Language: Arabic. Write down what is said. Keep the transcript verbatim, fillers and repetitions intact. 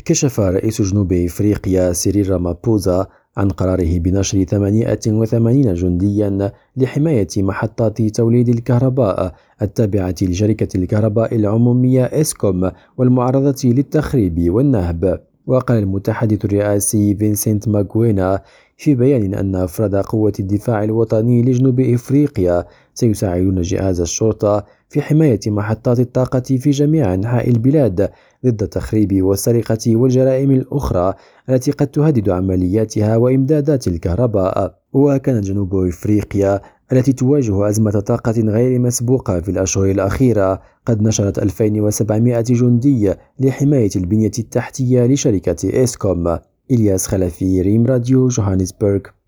كشف رئيس جنوب إفريقيا سيريل رامابوزا عن قراره بنشر ثمانية وثمانين جنديا لحماية محطات توليد الكهرباء التابعة لشركة الكهرباء العمومية إسكوم والمعرضة للتخريب والنهب. وقال المتحدث الرئاسي فينسنت ماغوينا في بيان أن أفراد قوة الدفاع الوطني لجنوب إفريقيا سيساعدون جهاز الشرطة في حماية محطات الطاقة في جميع أنحاء البلاد ضد التخريب والسرقة والجرائم الأخرى التي قد تهدد عملياتها وإمدادات الكهرباء. وكانت جنوب إفريقيا التي تواجه أزمة طاقة غير مسبوقة في الأشهر الأخيرة قد نشرت ألفين وسبعمائة جندي لحماية البنية التحتية لشركة إسكوم. إلياس خلفي، ريم راديو، جوهانسبرغ.